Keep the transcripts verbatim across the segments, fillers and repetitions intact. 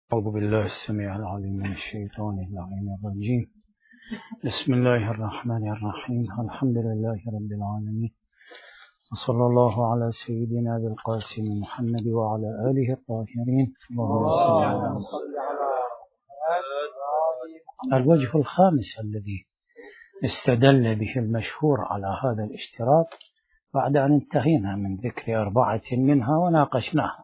أعوذ بالله السميع العليم من الشيطان اللعين الرجيم. بسم الله الرحمن الرحيم. الحمد لله رب العالمين، وصلى الله على سيدنا ذي القاسم محمد وعلى آله الطاهرين. اللهم صل على الوجه الخامس الذي استدل به المشهور على هذا الاشتراط بعد أن انتهينا من ذكر أربعة منها وناقشناها.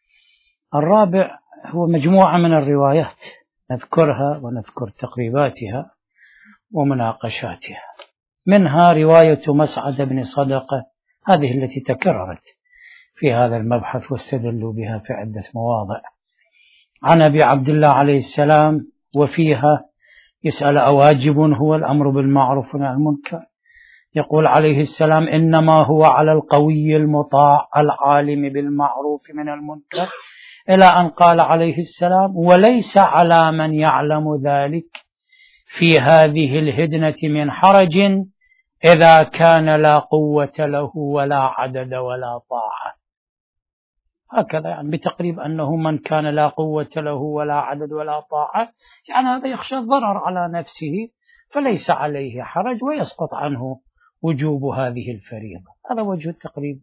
الرابع هو مجموعة من الروايات نذكرها ونذكر تقريباتها ومناقشاتها. منها رواية مسعد بن صدقة، هذه التي تكررت في هذا المبحث واستدلوا بها في عدة مواضع، عن أبي عبد الله عليه السلام، وفيها يسأل أواجب هو الأمر بالمعروف والنهي عن المنكر؟ يقول عليه السلام: إنما هو على القوي المطاع العالم بالمعروف من المنكر، إلى أن قال عليه السلام: وليس على من يعلم ذلك في هذه الهدنة من حرج إذا كان لا قوة له ولا عدد ولا طاعة. هكذا يعني بتقريب أنه من كان لا قوة له ولا عدد ولا طاعة، يعني هذا يخشى الضرر على نفسه فليس عليه حرج ويسقط عنه وجوب هذه الفريضة. هذا وجه التقريب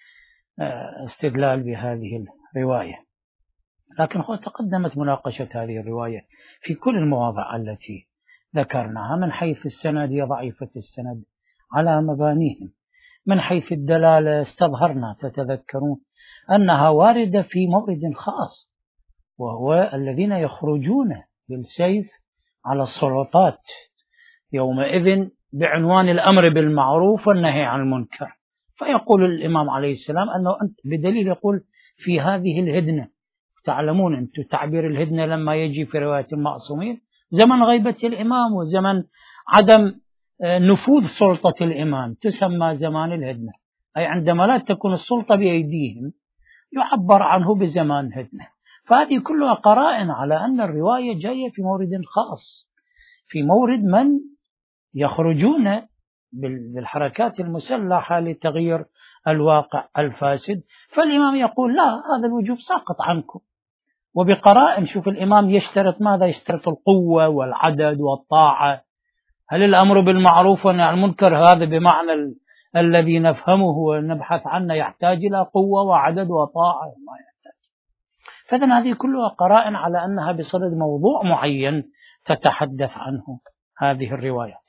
استدلال بهذه الرواية. لكن هو تقدمت مناقشة هذه الرواية في كل المواضع التي ذكرناها. من حيث السند هي ضعيفة السند على مبانيهم، من حيث الدلالة استظهرنا تتذكرون أنها واردة في مورد خاص، وهو الذين يخرجون بالسيف على السلطات يومئذ بعنوان الأمر بالمعروف والنهي عن المنكر. فيقول الإمام عليه السلام أنه أنت بدليل يقول في هذه الهدنة. تعلمون أنتم تعبير الهدنة لما يجي في رواية المعصومين زمن غيبة الإمام وزمن عدم نفوذ سلطة الإمام تسمى زمان الهدنة، أي عندما لا تكون السلطة بأيديهم يعبر عنه بزمان هدنة. فهذه كلها قرائن على أن الرواية جاية في مورد خاص، في مورد من يخرجون بالحركات المسلحة لتغيير الواقع الفاسد. فالإمام يقول: لا، هذا الوجوب ساقط عنكم، وبقرائن. شوف الإمام يشترط ماذا؟ يشترط القوة والعدد والطاعة. هل الأمر بالمعروف والنهي عن المنكر هذا بمعنى ال... الذي نفهمه ونبحث عنه يحتاج إلى قوة وعدد وطاعة؟ ما يحتاج. فإذن هذه كلها قرائن على أنها بصدد موضوع معين تتحدث عنه هذه الروايات.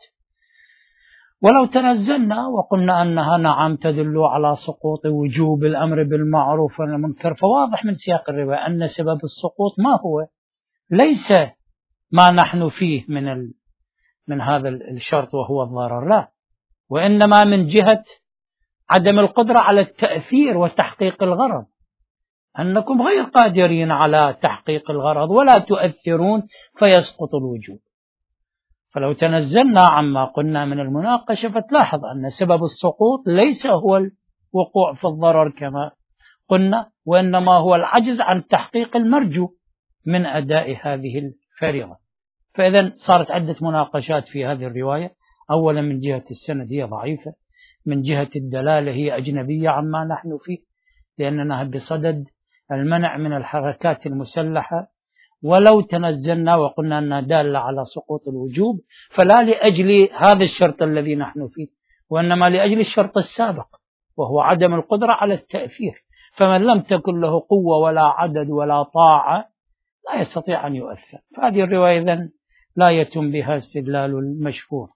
ولو تنزلنا وقلنا أنها نعم تدل على سقوط وجوب الأمر بالمعروف والنهي عن المنكر، فواضح من سياق الرواية أن سبب السقوط ما هو؟ ليس ما نحن فيه من ال... من هذا الشرط وهو الضرر، لا، وإنما من جهة عدم القدرة على التأثير وتحقيق الغرض، أنكم غير قادرين على تحقيق الغرض ولا تؤثرون فيسقط الوجوب. فلو تنزلنا عما قلنا من المناقشة فتلاحظ أن سبب السقوط ليس هو الوقوع في الضرر كما قلنا، وإنما هو العجز عن تحقيق المرجو من أداء هذه الفريضة. فإذا صارت عدة مناقشات في هذه الرواية. أولا من جهة السند هي ضعيفة، من جهة الدلالة هي أجنبية عما نحن فيه، لأننا بصدد المنع من الحركات المسلحة. ولو تنزلنا وقلنا أنها دالة على سقوط الوجوب فلا لأجل هذا الشرط الذي نحن فيه، وإنما لأجل الشرط السابق وهو عدم القدرة على التأثير. فمن لم تكن له قوة ولا عدد ولا طاعة لا يستطيع أن يؤثر. فهذه الرواية إذن لا يتم بها استدلال المشهور.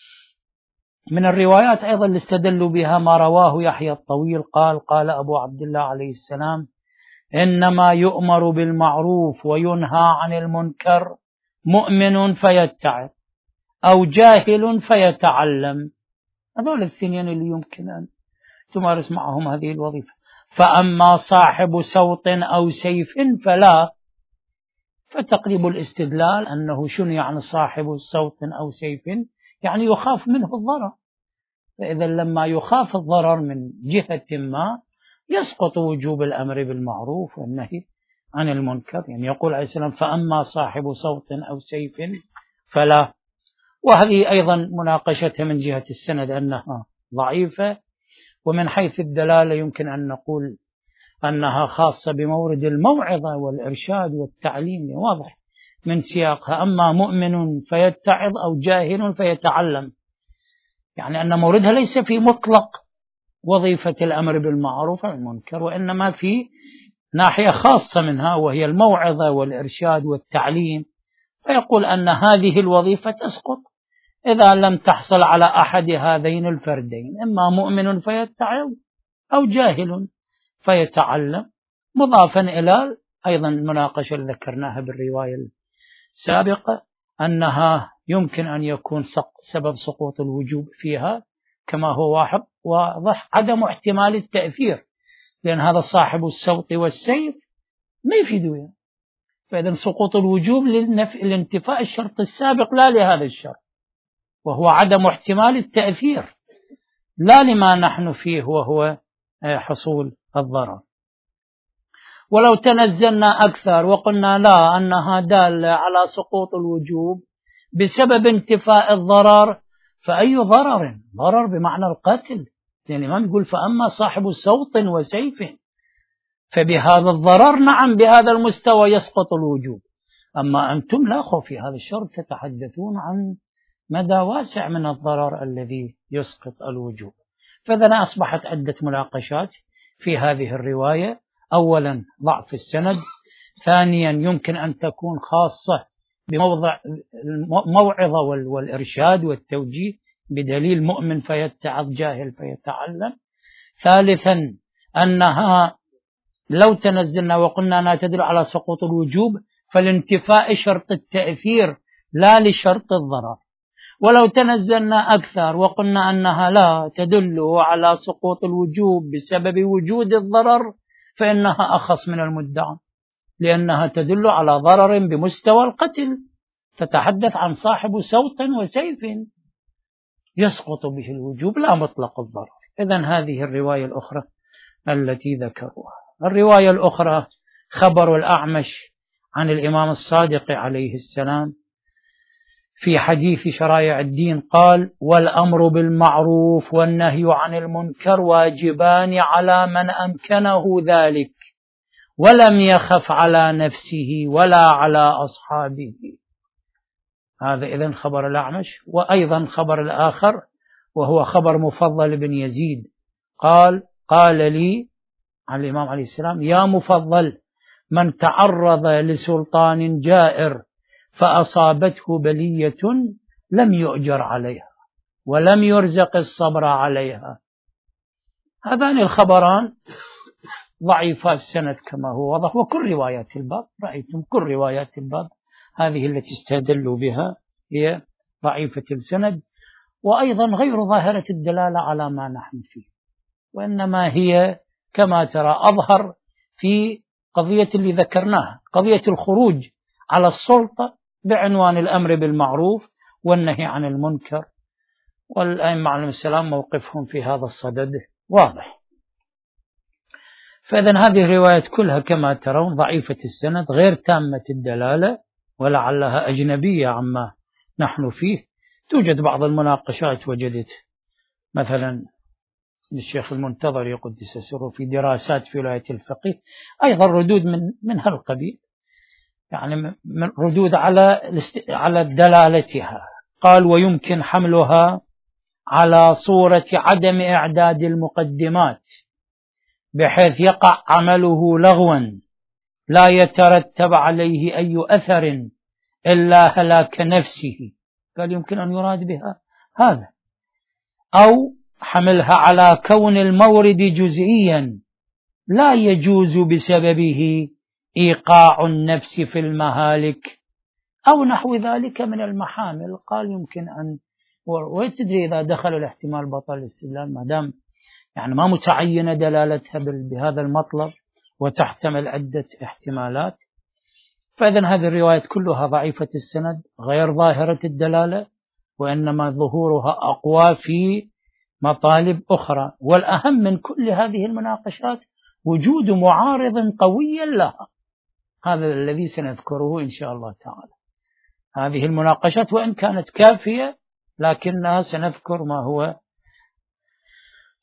من الروايات أيضا اللي استدلوا بها ما رواه يحيى الطويل قال: قال أبو عبد الله عليه السلام: إنما يؤمر بالمعروف وينهى عن المنكر مؤمن فيتعظ أو جاهل فيتعلم. هذول الاثنين اللي يمكن أن تمارس معهم هذه الوظيفة. فأما صاحب صوت أو سيف فلا. فتقريب الاستدلال أنه شنو يعني صاحب صوت أو سيف؟ يعني يخاف منه الضرر. فإذا لما يخاف الضرر من جهة ما يسقط وجوب الأمر بالمعروف والنهي عن المنكر. يعني يقول عليه السلام: فأما صاحب صوت أو سيف فلا. وهذه أيضا مناقشتها من جهة السند أنها ضعيفة. ومن حيث الدلالة يمكن أن نقول أنها خاصة بمورد الموعظة والإرشاد والتعليم، واضح من سياقها. أما مؤمن فيتعظ أو جاهل فيتعلم، يعني أن موردها ليس في مطلق وظيفة الأمر بالمعروف والمنكر، وإنما في ناحية خاصة منها وهي الموعظة والإرشاد والتعليم، فيقول أن هذه الوظيفة تسقط إذا لم تحصل على أحد هذين الفردين، إما مؤمن فيتعظ أو جاهل فيتعلم، مضافا إلى أيضا المناقشة اللي ذكرناها بالرواية السابقة أنها يمكن أن يكون سبب سقوط الوجوب فيها كما هو واضح عدم احتمال التأثير، لأن هذا صاحب السوط والسيف ما يفيدوه، فإذا سقوط الوجوب لانتفاء الشرط السابق لا لهذا الشرط، وهو عدم احتمال التأثير لا لما نحن فيه وهو حصول الضرر. ولو تنزلنا أكثر وقلنا لا أنها دالة على سقوط الوجوب بسبب انتفاء الضرر، فأي ضرر؟ ضرر بمعنى القتل، لأن الإمام يقول فأما صاحب صوت وسيف، فبهذا الضرر نعم بهذا المستوى يسقط الوجوب. أما أنتم لا خوف في هذا الشرط تتحدثون عن مدى واسع من الضرر الذي يسقط الوجوب. فإذا أصبحت عدة مناقشات في هذه الرواية: أولا ضعف السند، ثانيا يمكن أن تكون خاصة بموضع الموعظة والإرشاد والتوجيه بدليل مؤمن فيتعظ جاهل فيتعلم، ثالثا أنها لو تنزلنا وقلنا أنها تدل على سقوط الوجوب فالانتفاء شرط التأثير لا لشرط الضرر، ولو تنزلنا أكثر وقلنا أنها لا تدل على سقوط الوجوب بسبب وجود الضرر فإنها أخص من المدعى، لأنها تدل على ضرر بمستوى القتل، تتحدث عن صاحب سوط وسيف يسقط به الوجوب لا مطلق الضرر. إذن هذه الرواية الأخرى التي ذكروها. الرواية الأخرى خبر الأعمش عن الإمام الصادق عليه السلام في حديث شرائع الدين قال: والأمر بالمعروف والنهي عن المنكر واجبان على من أمكنه ذلك ولم يخف على نفسه ولا على أصحابه. هذا إذن خبر الأعمش. وأيضا خبر الآخر وهو خبر مفضل بن يزيد قال: قال لي عن الإمام عليه السلام: يا مفضل، من تعرض لسلطان جائر فأصابته بلية لم يؤجر عليها ولم يرزق الصبر عليها. هذان الخبران ضعيفا السند كما هو واضح، وكل روايات الباب رأيتم كل روايات الباب هذه التي استدلوا بها هي ضعيفة السند، وأيضا غير ظاهرة الدلالة على ما نحن فيه، وإنما هي كما ترى أظهر في قضية اللي ذكرناها، قضية الخروج على السلطة بعنوان الأمر بالمعروف والنهي عن المنكر، والأئمة عليهم السلام موقفهم في هذا الصدد واضح. فإذن هذه الروايات كلها كما ترون ضعيفة السند غير تامة الدلالة ولعلها أجنبية عما نحن فيه. توجد بعض المناقشات، وجدت مثلا الشيخ المنتظر يقدس سره في دراسات في ولاية الفقيه أيضا ردود من من هالقبيل، يعني من ردود على على دلالتها. قال: ويمكن حملها على صورة عدم إعداد المقدمات بحيث يقع عمله لغوا لا يترتب عليه أي أثر إلا هلاك نفسه. قال يمكن أن يراد بها هذا. أو حملها على كون المورد جزئيا لا يجوز بسببه إيقاع النفس في المهالك أو نحو ذلك من المحامل. قال يمكن أن، وتدري إذا دخل الاحتمال بطل الاستدلال ما دام يعني ما متعينة دلالتها بهذا المطلب وتحتمل عدة احتمالات. فإذن هذه الروايات كلها ضعيفة السند غير ظاهرة الدلالة، وإنما ظهورها أقوى في مطالب أخرى. والأهم من كل هذه المناقشات وجود معارض قوي لها، هذا الذي سنذكره إن شاء الله تعالى. هذه المناقشات وإن كانت كافية لكنها سنذكر ما هو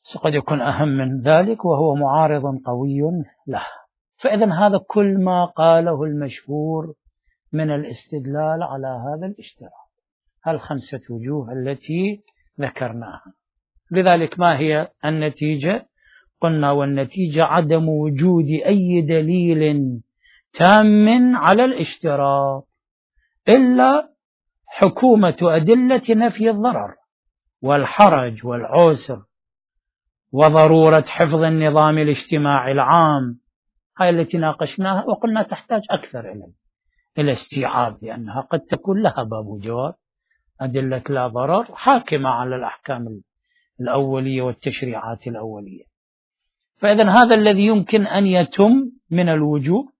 قد يكون أهم من ذلك وهو معارض قوي له. فإذا هذا كل ما قاله المشهور من الاستدلال على هذا الاشتراط، هالخمسة وجوه التي ذكرناها. لذلك ما هي النتيجة؟ قلنا والنتيجة عدم وجود أي دليل تام على الاشتراط إلا حكومة أدلة نفي الضرر والحرج والعسر وضرورة حفظ النظام الاجتماعي العام، هاي التي ناقشناها وقلنا تحتاج أكثر إلى إلى استيعاب، لأنها قد تكون لها باب وجواب. أدلة لا ضرر حاكمة على الأحكام الأولية والتشريعات الأولية. فإذن هذا الذي يمكن أن يتم من الوجوه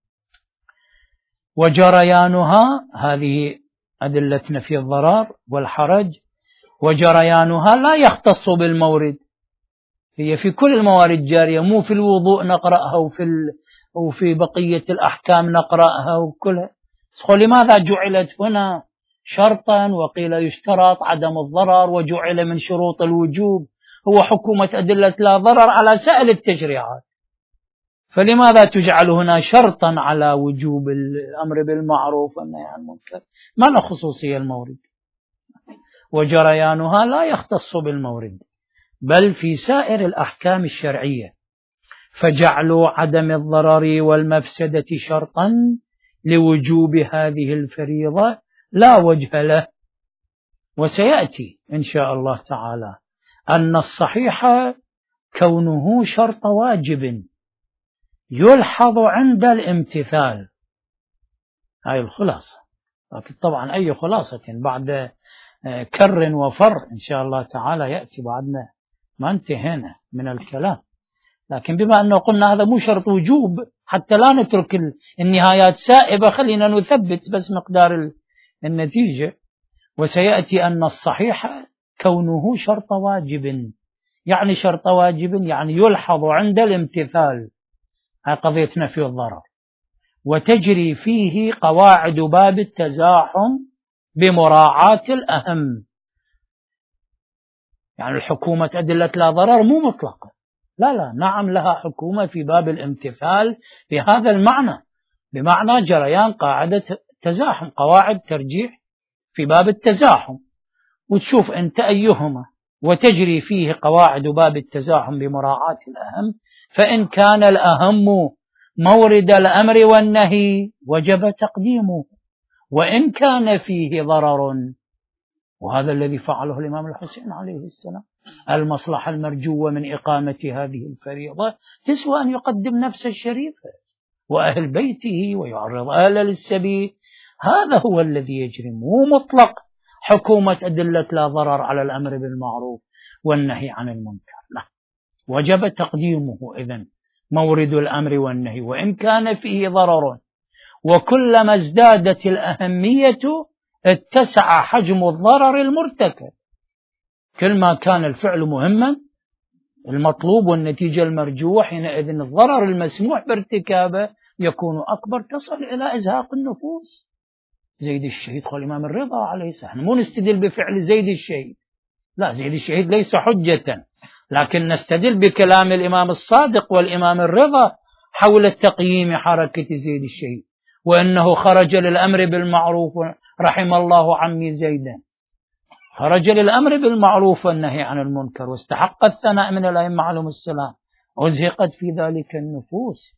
وجريانها، هذه أدلة نفي الضرر والحرج، وجريانها لا يختص بالمورد، هي في كل الموارد جارية، مو في الوضوء نقرأها وفي, ال... وفي بقية الأحكام نقرأها وكلها. لماذا جعلت هنا شرطا وقيل يشترط عدم الضرر وجعل من شروط الوجوب هو حكومة أدلة لا ضرر على سائر التشريعات، فلماذا تجعل هنا شرطا على وجوب الأمر بالمعروف والنهي عن المنكر؟ ما له خصوصية المورد. وجريانها لا يختص بالمورد بل في سائر الأحكام الشرعية، فجعلوا عدم الضرر والمفسدة شرطا لوجوب هذه الفريضة لا وجه له. وسيأتي إن شاء الله تعالى أن الصحيح كونه شرط واجب يلحظ عند الامتثال، هاي الخلاصة. لكن طبعا أي خلاصة بعد كر وفر إن شاء الله تعالى يأتي بعدنا، ما انتهينا من الكلام. لكن بما أنه قلنا هذا مو شرط وجوب حتى لا نترك النهايات سائبة، خلينا نثبت بس مقدار النتيجة. وسيأتي أن الصحيح كونه شرط واجب، يعني شرط واجب يعني يلحظ عند الامتثال، هذه قضية نفي الضرر، وتجري فيه قواعد باب التزاحم بمراعاة الأهم. يعني الحكومة أدلة لا ضرر مو مطلقة، لا لا، نعم لها حكومة في باب الامتثال بهذا المعنى، بمعنى جريان قاعدة تزاحم، قواعد ترجيح في باب التزاحم، وتشوف أنت أيهما، وتجري فيه قواعد باب التزاحم بمراعاة الأهم. فإن كان الأهم مورد الأمر والنهي وجب تقديمه، وإن كان فيه ضرر، وهذا الذي فعله الإمام الحسين عليه السلام، المصلحة المرجوة من إقامة هذه الفريضة تسوى أن يقدم نفس الشريفة وأهل بيته ويعرض أهل للسبيل. هذا هو الذي يجري، مو مطلق حكومة أدلة لا ضرر على الأمر بالمعروف والنهي عن المنكر، لا، وجب تقديمه إذن مورد الأمر والنهي وإن كان فيه ضرر. وكلما ازدادت الأهمية اتسع حجم الضرر المرتكب، كل ما كان الفعل مهما المطلوب والنتيجة المرجوة، حينئذ الضرر المسموح بارتكابه يكون أكبر، تصل إلى إزهاق النفوس. زيد الشهيد قال الإمام الرضا عليه السلام، مو نستدل بفعل زيد الشهيد، لا، زيد الشهيد ليس حجة، لكن نستدل بكلام الإمام الصادق والإمام الرضا حول تقييم حركة زيد الشهيد، وأنه خرج للأمر بالمعروف، رحم الله عمي زيدا، خرج للأمر بالمعروف والنهي عن المنكر، واستحق الثناء من الأئمة عليهم السلام، أزهقت في ذلك النفوس.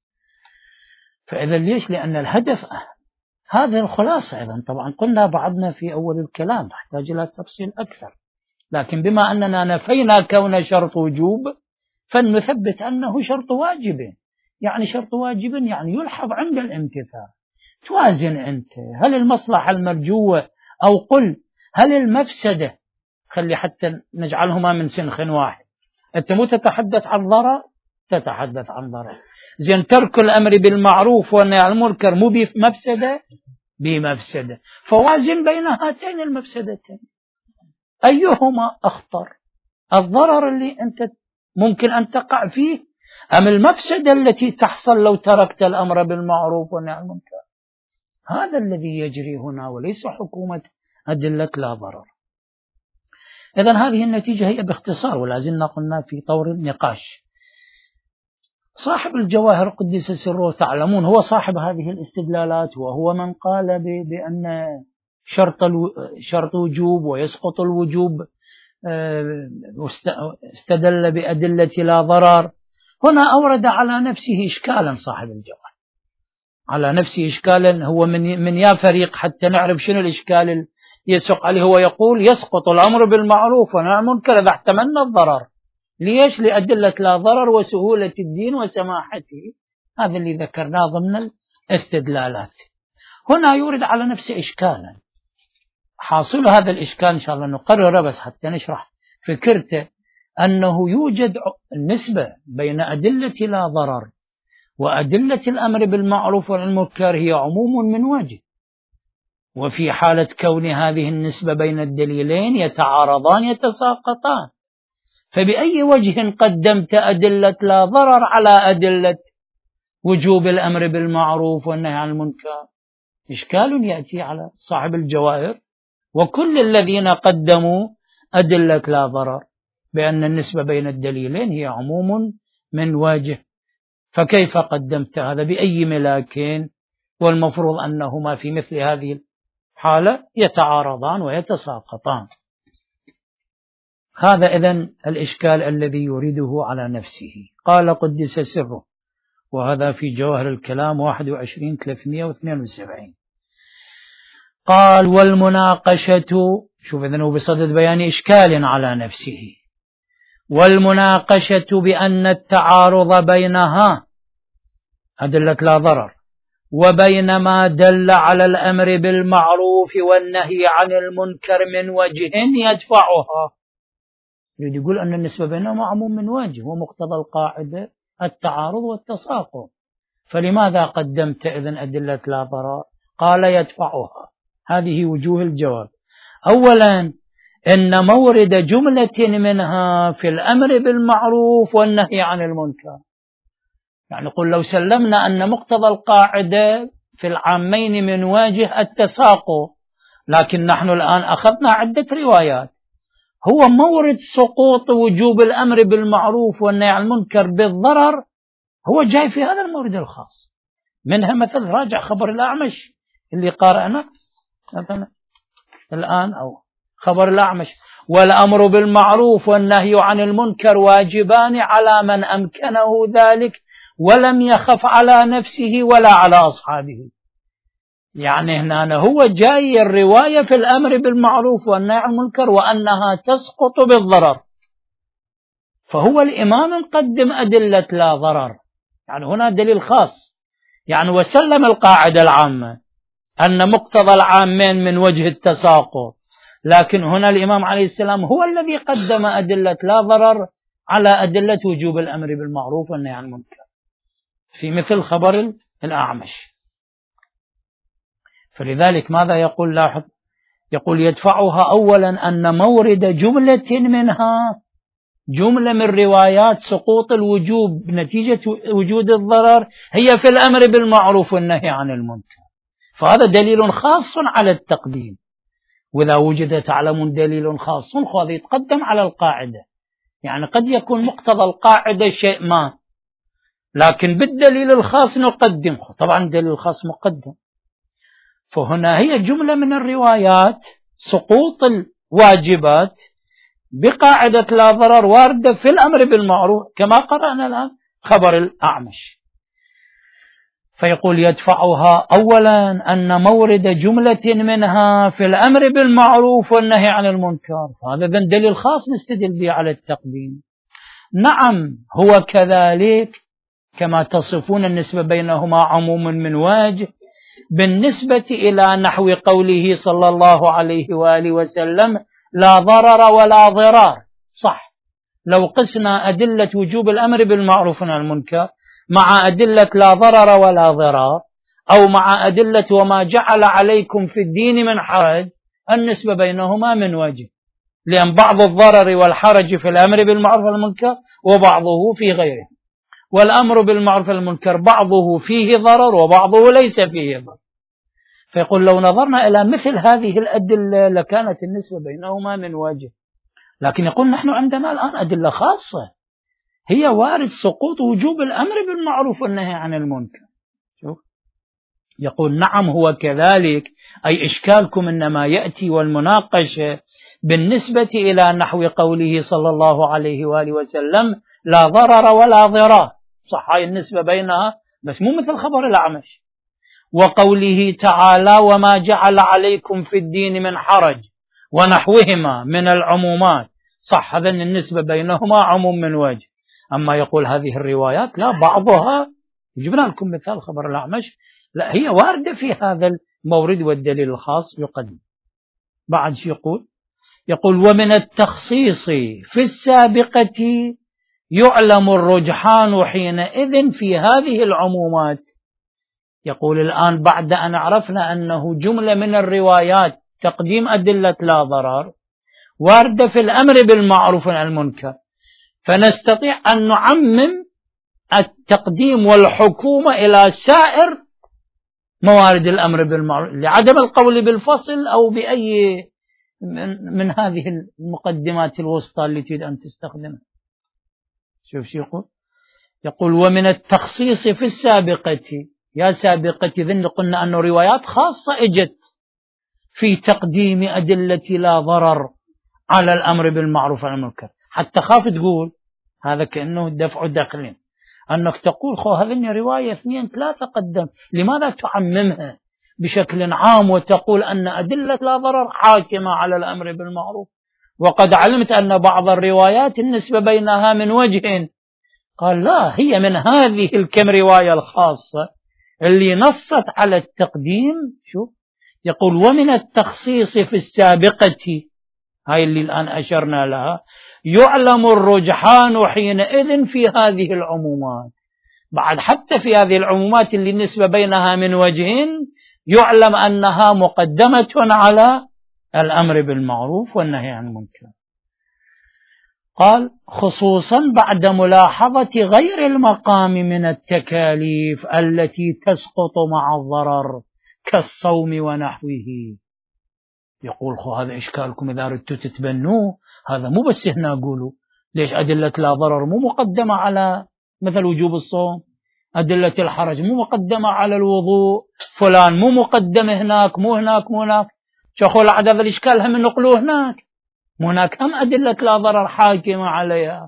فإذا ليش؟ لأن الهدف هذا الخلاصة. أيضا طبعا قلنا بعضنا في أول الكلام نحتاج إلى تفصيل أكثر، لكن بما أننا نفينا كون شرط وجوب فلنثبت أنه شرط واجب. يعني شرط واجب يعني يلحظ عند الامتثال. توازن أنت، هل المصلحة المرجوة، أو قل هل المفسدة، خلي حتى نجعلهما من سنخ واحد. أنت مو تتحدث عن ضرر، تتحدث عن ضرر، زين ترك الأمر بالمعروف والنهي عن المنكر مو بمفسدة، بمفسدة، فوازن بين هاتين المفسدتين، أيهما أخطر؟ الضرر اللي أنت ممكن أن تقع فيه أم المفسدة التي تحصل لو تركت الأمر بالمعروف والنهي عن المنكر؟ هذا الذي يجري هنا، وليس حكومة أدلة لا ضرر. إذن هذه النتيجة هي باختصار، ولازلنا قلنا في طور النقاش. صاحب الجواهر قدس سره تعلمون هو صاحب هذه الاستدلالات، وهو من قال بأن شرط شرط وجوب ويسقط الوجوب، استدل بأدلة لا ضرر. هنا أورد على نفسه إشكالا صاحب الجواهر، على نفسه إشكالا هو من من يا فريق حتى نعرف شنو الإشكال يسق عليه. هو يقول يسقط الأمر بالمعروف ونهي عن المنكر إذا احتملنا الضرر. ليش؟ لأدلة لا ضرر وسهولة الدين وسماحته، هذا اللي ذكرناه ضمن الاستدلالات. هنا يورد على نفسه إشكالا، حاصل هذا الإشكال إن شاء الله نقرره بس حتى نشرح فكرته، أنه يوجد النسبة بين أدلة لا ضرر وأدلة الأمر بالمعروف والنهي عن المنكر هي عموم من وجه، وفي حالة كون هذه النسبة بين الدليلين يتعارضان يتساقطان، فبأي وجه قدمت أدلة لا ضرر على أدلة وجوب الأمر بالمعروف والنهي عن المنكر؟ إشكال يأتي على صاحب الجواهر وكل الذين قدموا أدلة لا ضرر بأن النسبة بين الدليلين هي عموم من وجه، فكيف قدمت هذا بأي ملاكين؟ والمفروض أنهما في مثل هذه الحالة يتعارضان ويتساقطان. هذا إذن الإشكال الذي يريده على نفسه. قال قدس سره، وهذا في جواهر الكلام واحد وعشرين ثلاثمائة واثنين وسبعين، قال والمناقشة، شوف إذن هو بصدد بيان إشكال على نفسه، والمناقشة بأن التعارض بينها أدلة لا ضرر وبين ما دل على الأمر بالمعروف والنهي عن المنكر من وجه يدفعها. يريد يقول أن النسبة بينهما عموم من وجه، ومقتضى القاعدة التعارض والتساقط، فلماذا قدمت إذن أدلة لا ضرر؟ قال يدفعها. هذه وجوه الجواب. أولا، إن مورد جملة منها في الأمر بالمعروف والنهي عن المنكر، يعني قل لو سلمنا أن مقتضى القاعدة في العامين من وجه التساقط، لكن نحن الآن أخذنا عدة روايات، هو مورد سقوط وجوب الأمر بالمعروف والنهي عن المنكر بالضرر هو جاي في هذا المورد الخاص، منها مثل راجع خبر الأعمش اللي قارأنا مثلا الآن، أو خبر الأعمش والأمر بالمعروف والنهي عن المنكر واجبان على من أمكنه ذلك ولم يخف على نفسه ولا على أصحابه. يعني هنا هو جاي الرواية في الأمر بالمعروف والنهي عن المنكر وأنها تسقط بالضرر، فهو الإمام مقدم أدلة لا ضرر، يعني هنا دليل خاص، يعني وسلم القاعدة العامة أن مقتضى العامين من وجه التساقط، لكن هنا الإمام عليه السلام هو الذي قدم أدلة لا ضرر على أدلة وجوب الأمر بالمعروف والنهي عن المنكر في مثل خبر الأعمش. فلذلك ماذا يقول؟ لاحظ، يقول يدفعها أولا أن مورد جملة منها، جملة من روايات سقوط الوجوب نتيجة وجود الضرر هي في الأمر بالمعروف والنهي عن المنكر، فهذا دليل خاص على التقديم. وإذا وجد تعلمون دليل خاص هذا يتقدم على القاعدة، يعني قد يكون مقتضى القاعدة شيء ما، لكن بالدليل الخاص نقدم، طبعا الدليل الخاص مقدم. فهنا هي جملة من الروايات سقوط الواجبات بقاعدة لا ضرر واردة في الأمر بالمعروف كما قرأنا الآن خبر الأعمش. فيقول يدفعها أولا أن مورد جملة منها في الأمر بالمعروف والنهي عن المنكر، هذا دليل خاص نستدل به على التقديم. نعم هو كذلك كما تصفون النسبة بينهما عموم من وجه بالنسبة إلى نحو قوله صلى الله عليه وآله وسلم لا ضرر ولا ضرار. صح، لو قسنا أدلة وجوب الأمر بالمعروف والنهي عن المنكر مع أدلة لا ضرر ولا ضرار، أو مع أدلة وما جعل عليكم في الدين من حرج، النسبة بينهما من وجه، لأن بعض الضرر والحرج في الأمر بالمعروف والمنكر وبعضه في غيره، والأمر بالمعروف والمنكر بعضه فيه ضرر وبعضه ليس فيه ضرر. فيقول لو نظرنا إلى مثل هذه الأدلة لكانت النسبة بينهما من وجه، لكن يقول نحن عندنا الآن أدلة خاصة هي وارد سقوط وجوب الأمر بالمعروف والنهي عن المنكر. شوف يقول نعم هو كذلك، أي إشكالكم إنما يأتي والمناقشة بالنسبة إلى نحو قوله صلى الله عليه وآله وسلم لا ضرر ولا ضرار، صح هاي النسبة بينها بس مو مثل خبر الأعمش، وقوله تعالى وما جعل عليكم في الدين من حرج ونحوهما من العمومات، صح هذا النسبة بينهما عموم من وجه. أما يقول هذه الروايات لا بعضها، جبنا لكم مثال خبر الأعمش، لا هي واردة في هذا المورد والدليل الخاص يقدم. بعد شو يقول؟ يقول ومن التخصيص في السابقة يعلم الرجحان حينئذ في هذه العمومات. يقول الآن بعد أن عرفنا أنه جملة من الروايات تقديم أدلة لا ضرر واردة في الأمر بالمعروف عن المنكر، فنستطيع أن نعمم التقديم والحكومة إلى سائر موارد الأمر بالمعروف لعدم القول بالفصل أو بأي من, من هذه المقدمات الوسطى التي تريد أن تستخدمها. شوف شو يقول؟ يقول ومن التخصيص في السابقة، يا سابقة ذن قلنا أنه روايات خاصة اجت في تقديم أدلة لا ضرر على الأمر بالمعروف عن المنكر، حتى خاف تقول هذا كأنه دفع دخل، أنك تقول خو هذه رواية اثنين ثلاثة قدم، لماذا تعممها بشكل عام وتقول أن أدلة لا ضرر حاكمة على الأمر بالمعروف وقد علمت أن بعض الروايات النسبة بينها من وجه؟ قال لا، هي من هذه الكم رواية الخاصة اللي نصت على التقديم. شوف يقول ومن التخصيص في السابقة، هاي اللي الآن أشرنا لها، يعلم الرجحان حينئذ في هذه العمومات. بعد حتى في هذه العمومات اللي النسبة بينها من وجهين يعلم أنها مقدمة على الأمر بالمعروف والنهي عن المنكر. قال خصوصا بعد ملاحظة غير المقام من التكاليف التي تسقط مع الضرر كالصوم ونحوه. يقول خو هذا إشكالكم إذا أردتوا تتبنوه، هذا مو بس هنا قولوا ليش أدلة لا ضرر مو مقدمة على مثل وجوب الصوم، أدلة الحرج مو مقدمة على الوضوء، فلان مو مقدمة هناك مو هناك مو هناك، شخول عدد الإشكال هم نقلوه هناك، مو هناك هم أدلة لا ضرر حاكمة عليها.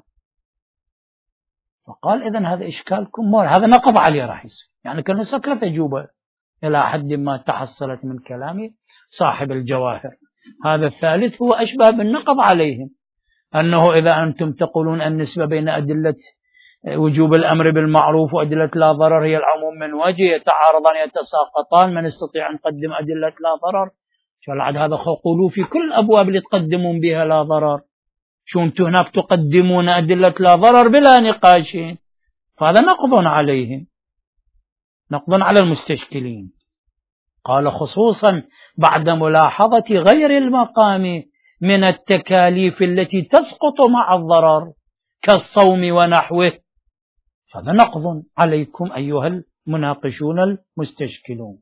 فقال إذن هذا إشكالكم مور، هذا نقض عليه راح يصير، يعني كان سكلت أجوبة إلى حد ما تحصلت من كلامي صاحب الجواهر. هذا الثالث هو أشبه بالنقض عليهم، أنه إذا أنتم تقولون النسبة بين أدلة وجوب الأمر بالمعروف وأدلة لا ضرر هي العموم من وجه يتعارضان يتساقطان، من استطيع أن نقدم أدلة لا ضرر؟ شو العد هذا قولوا في كل الأبواب اللي تقدمون بها لا ضرر، شو أنتم هناك تقدمون أدلة لا ضرر بلا نقاش، فهذا نقض عليهم، نقض على المستشكلين. قال خصوصا بعد ملاحظة غير المقام من التكاليف التي تسقط مع الضرر كالصوم ونحوه، هذا نقض عليكم أيها المناقشون المستشكلون.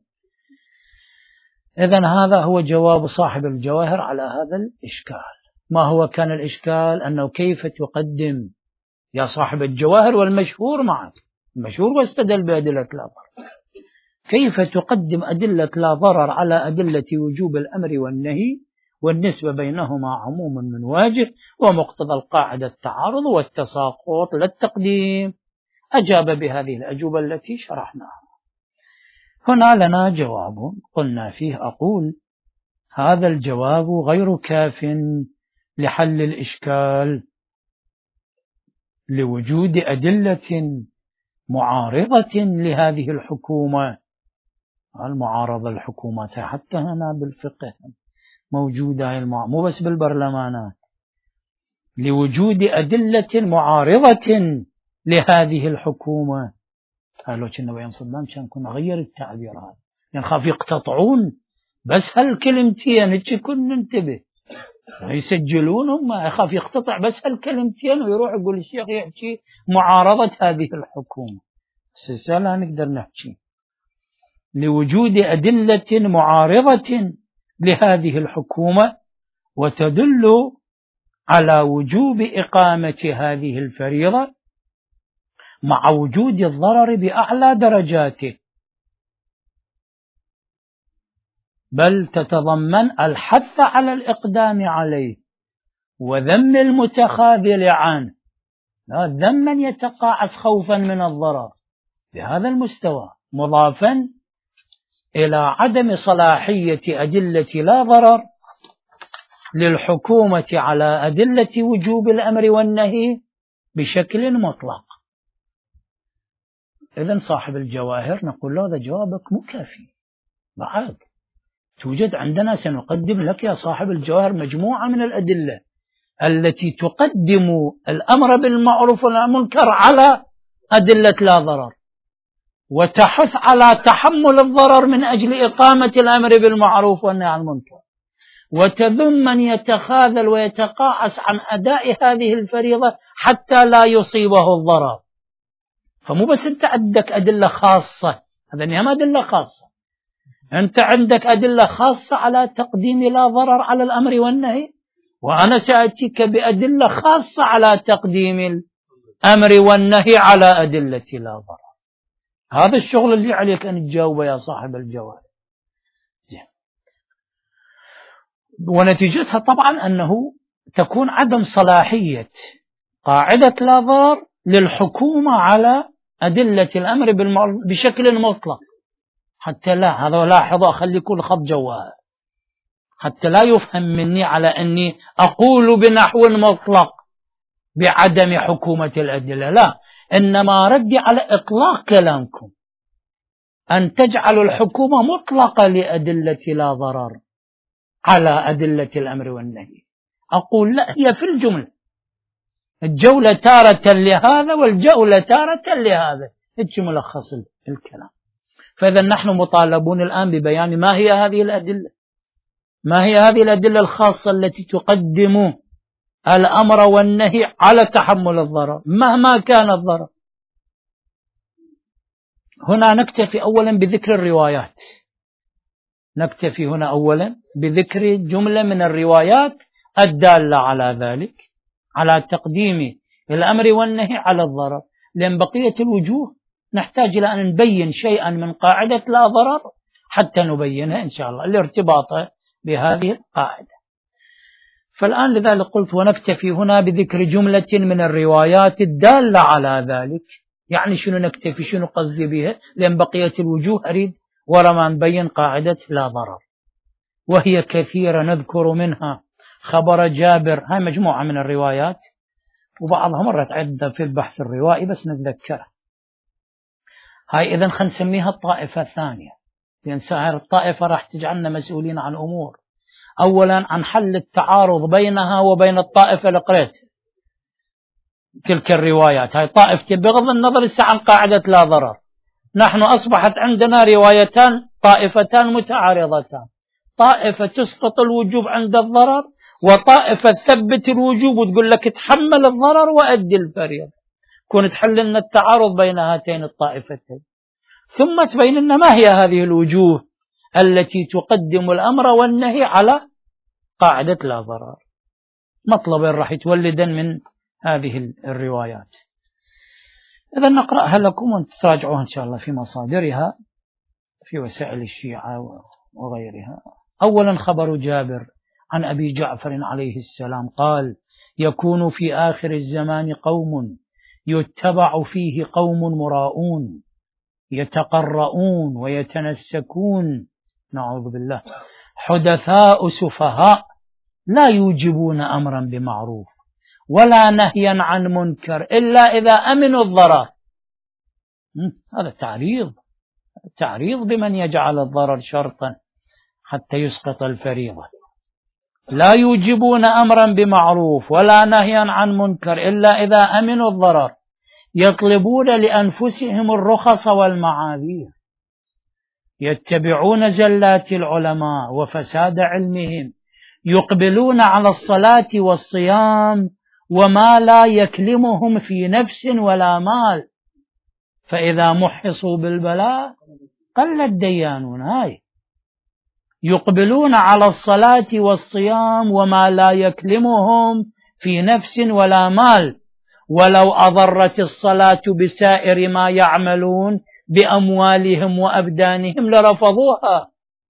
إذن هذا هو جواب صاحب الجواهر على هذا الإشكال. ما هو كان الإشكال؟ أنه كيف تقدم يا صاحب الجواهر والمشهور معك، المشهور واستدل بأدلة لا ضرر، كيف تقدم أدلة لا ضرر على أدلة وجوب الأمر والنهي والنسبة بينهما عموم من واجب ومقتضى القاعدة التعارض والتساقط للتقديم؟ أجاب بهذه الأجوبة التي شرحناها. هنا لنا جواب قلنا فيه أقول هذا الجواب غير كاف لحل الإشكال لوجود أدلة معارضة لهذه الحكومة. المعارضة الحكومات حتى هنا بالفقه موجودة، مو بس بالبرلمانات، لوجود أدلة معارضة لهذه الحكومة. قالوا كنا وين صدام كان كنا غير التعبير هذا، يعني خاف يقتطعون بس هالكلمتين هيك كن ننتبه يسجلونهم، ما يخاف يقتطع بس هالكلمتين ويروح يقول الشيخ يحكي معارضة هذه الحكومة. سلسلة لا نقدر نحكي لوجود أدلة معارضة لهذه الحكومة وتدل على وجوب إقامة هذه الفريضة مع وجود الضرر بأعلى درجاته، بل تتضمن الحث على الإقدام عليه وذم المتخاذل عنه، لا ذم من يتقاعس خوفا من الضرر بهذا المستوى، مضافا إلى عدم صلاحية أدلة لا ضرر للحكومة على أدلة وجوب الأمر والنهي بشكل مطلق. إذن صاحب الجواهر نقول له هذا جوابك مو كافي، بعد توجد عندنا، سنقدم لك يا صاحب الجواهر مجموعة من الأدلة التي تقدم الأمر بالمعروف والنهي عن المنكر على أدلة لا ضرر، وتحث على تحمل الضرر من أجل إقامة الأمر بالمعروف والنهي عن المنكر، وتذم من يتخاذل ويتقاعس عن أداء هذه الفريضة حتى لا يصيبه الضرر. فمو بس أنت عندك أدلة خاصة، هذا نعم أدلة خاصة، أنت عندك أدلة خاصة على تقديم لا ضرر على الأمر والنهي، وأنا سأتيك بأدلة خاصة على تقديم الأمر والنهي على أدلة لا ضرر. هذا الشغل اللي عليك أن تجاوبه يا صاحب الجواب. زين. ونتيجتها طبعا أنه تكون عدم صلاحية قاعدة لا ضرر للحكومة على أدلة الأمر بالمعروف بشكل مطلق، حتى لا، هذا لاحظوا أخلي كل خط جواه، حتى لا يفهم مني على أني أقول بنحو مطلق بعدم حكومة الأدلة، لا، إنما ردي على إطلاق كلامكم أن تجعلوا الحكومة مطلقة لأدلة لا ضرر على أدلة الأمر والنهي. أقول لا، هي في الجملة، الجولة تارة لهذا والجولة تارة لهذا، هيك ملخص الكلام. فإذا نحن مطالبون الآن ببيان ما هي هذه الأدلة، ما هي هذه الأدلة الخاصة التي تقدم الأمر والنهي على تحمل الضرر مهما كان الضرر. هنا نكتفي أولا بذكر الروايات، نكتفي هنا أولا بذكر جملة من الروايات الدالة على ذلك، على تقديم الأمر والنهي على الضرر، لأن بقية الوجوه نحتاج إلى أن نبين شيئا من قاعدة لا ضرر حتى نبينها إن شاء الله الارتباط بهذه القاعدة. فالآن لذلك قلت ونكتفي هنا بذكر جملة من الروايات الدالة على ذلك. يعني شنو نكتفي، شنو قصدي بها، لأن بقية الوجوه أريد ورا ما نبين قاعدة لا ضرر، وهي كثيرة نذكر منها خبر جابر، هاي مجموعة من الروايات وبعضها مرت عدة في البحث الروائي بس نتذكرها. هاي إذن خلينا نسميها الطائفة الثانية، لأن سائر الطائفة راح تجعلنا مسؤولين عن أمور، أولا عن حل التعارض بينها وبين الطائفة اللي قريت تلك الروايات. هاي طائفتي بغض النظر عن قاعدة لا ضرر، نحن أصبحت عندنا روايتان، طائفتان متعارضتان، طائفة تسقط الوجوب عند الضرر، وطائفة تثبت الوجوب وتقول لك تحمل الضرر وأدي الفريضة، كون تحل لنا التعارض بين هاتين الطائفتين، ثم تبين لنا ما هي هذه الوجوه التي تقدم الأمر والنهي على قاعدة لا ضرر. مطلب راح يتولدا من هذه الروايات. إذا نقرأها لكم وتراجعوها إن شاء الله في مصادرها في وسائل الشيعة وغيرها. أولا خبر جابر عن أبي جعفر عليه السلام قال: يكون في آخر الزمان قوم يتبع فيه قوم مراؤون يتقرؤون ويتنسكون، نعوذ بالله، حدثاء سفهاء لا يوجبون أمرا بمعروف ولا نهيا عن منكر إلا إذا أمنوا الضرر. هذا تعريض، تعريض بمن يجعل الضرر شرطا حتى يسقط الفريضة. لا يوجبون أمرا بمعروف ولا نهيا عن منكر إلا إذا أمنوا الضرر، يطلبون لأنفسهم الرخص والمعاذير، يتبعون زلات العلماء وفساد علمهم، يقبلون على الصلاة والصيام وما لا يكلمهم في نفس ولا مال، فإذا محصوا بالبلاء قل الديانون. هاي يقبلون على الصلاة والصيام وما لا يكلمهم في نفس ولا مال، ولو أضرت الصلاة بسائر ما يعملون بأموالهم وأبدانهم لرفضوها،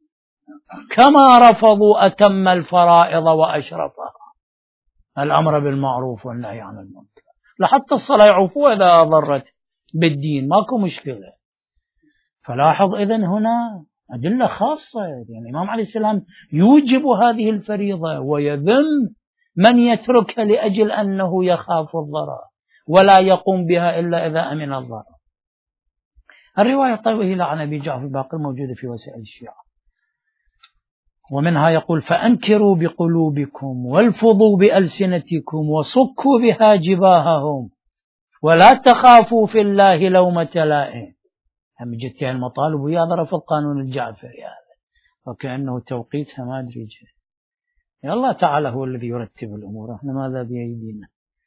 كما رفضوا أتم الفرائض وأشرفها، الأمر بالمعروف والنهي عن المنكر. لحتى الصلاة يعوفوا إذا أضرت بالدين ماكو مشكلة. فلاحظ إذن هنا أدلة خاصة، يعني الإمام عليه السلام يوجب هذه الفريضة ويذم من يتركها لأجل أنه يخاف الضرر ولا يقوم بها إلا إذا أمن الضرر. الرواية طويلة عن أبي جعفر الباقر موجودة في وسائل الشيعة، ومنها يقول: فأنكروا بقلوبكم والفظوا بألسنتكم وصكوا بها جباههم ولا تخافوا في الله لومة لائم. هم جت المطالب ويا ظرف القانون الجعفري هذا، وكأنه توقيتها ما أدري. يا الله تعالى هو الذي يرتب الأمور، احنا ماذا بأيدينا.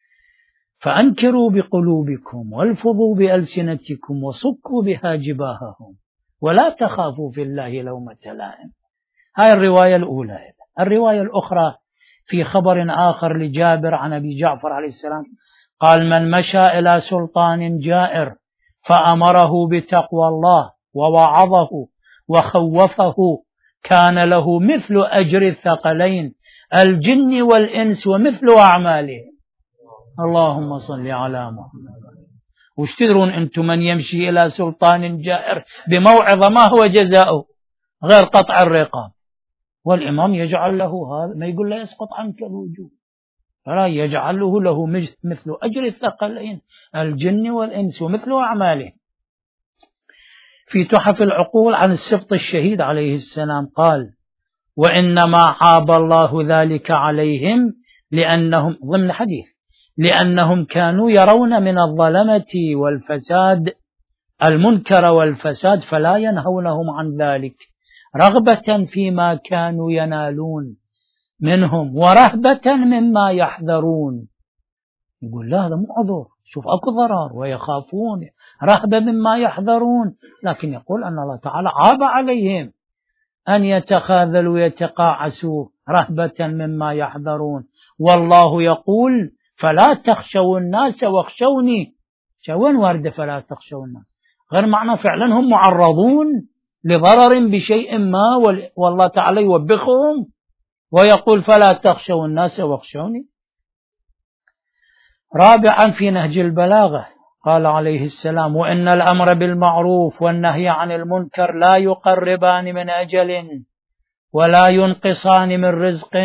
فأنكروا بقلوبكم والفظوا بألسنتكم وصكوا بها جباههم ولا تخافوا في الله لومة لائم. هاي الرواية الأولى. الرواية الأخرى في خبر آخر لجابر عن أبي جعفر عليه السلام قال: من مشى إلى سلطان جائر فأمره بتقوى الله ووعظه وخوفه كان له مثل أجر الثقلين الجن والإنس ومثل أعمالهم. اللهم صل على محمد. وش تدرون أنتم من يمشي إلى سلطان جائر بموعظة ما هو جزاؤه غير قطع الرقاب؟ والإمام يجعل له هذا، ما يقول له يسقط عنك الوجوب، فلا يجعله له مثل أجر الثقلين الجن والإنس ومثل أعمالهم. في تحف العقول عن السبط الشهيد عليه السلام قال: وإنما عاب الله ذلك عليهم لأنهم، ضمن حديث، لأنهم كانوا يرون من الظلمة والفساد المنكر والفساد فلا ينهونهم عن ذلك رغبة فيما كانوا ينالون منهم ورهبة مما يحذرون. يقول لا هذا مو عذر، شوف أكو ضرر ويخافون، رهبة مما يحذرون، لكن يقول أن الله تعالى عاب عليهم أن يتخاذلوا ويتقاعسوا رهبة مما يحذرون، والله يقول: فلا تخشوا الناس واخشوني. شوين وارد فلا تخشوا الناس، غير معنى فعلا هم معرضون لضرر بشيء ما، والله تعالى يوبخهم ويقول: فلا تخشوا الناس واخشوني. رابعا في نهج البلاغة قال عليه السلام: وإن الأمر بالمعروف والنهي عن المنكر لا يقربان من أجل ولا ينقصان من رزق،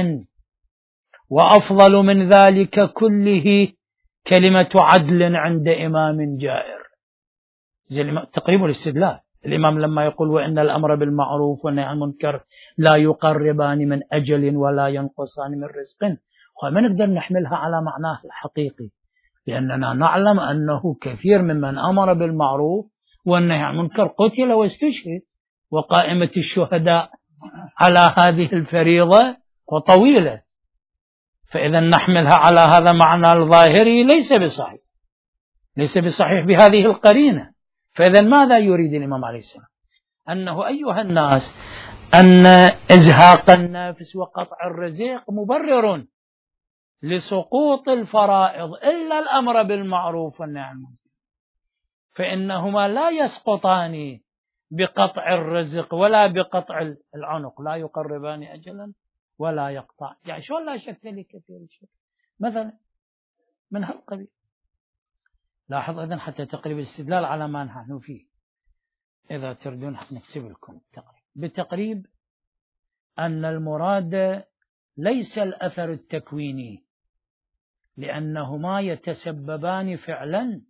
وأفضل من ذلك كله كلمة عدل عند إمام جائر. زي تقريب الاستدلال، الإمام لما يقول: وإن الأمر بالمعروف والنهي عن المنكر لا يقربان من أجل ولا ينقصان من رزق، وما نقدر نحملها على معناه الحقيقي، لأننا نعلم أنه كثير ممن أمر بالمعروف والنهي عن المنكر قتل واستشهد، وقائمة الشهداء على هذه الفريضة وطويلة، فإذا نحملها على هذا معنى الظاهري ليس بصحيح، ليس بصحيح بهذه القرينة. فإذا ماذا يريد الإمام عليه السلام؟ أنه أيها الناس أن إزهاق النفس وقطع الرزق مبرر لسقوط الفرائض إلا الأمر بالمعروف والنهي عن المنكر، فإنهما لا يسقطان بقطع الرزق ولا بقطع العنق، لا يقربان أجلا ولا يقطع. يعني شو لا شك لي كثير الشك مثلا من هالقبيل. لاحظ إذن حتى تقريب الاستدلال على ما نحن فيه، إذا تردون نكتب لكم التقريب بتقريب أن المراد ليس الأثر التكويني، لأنهما يتسببان فعلا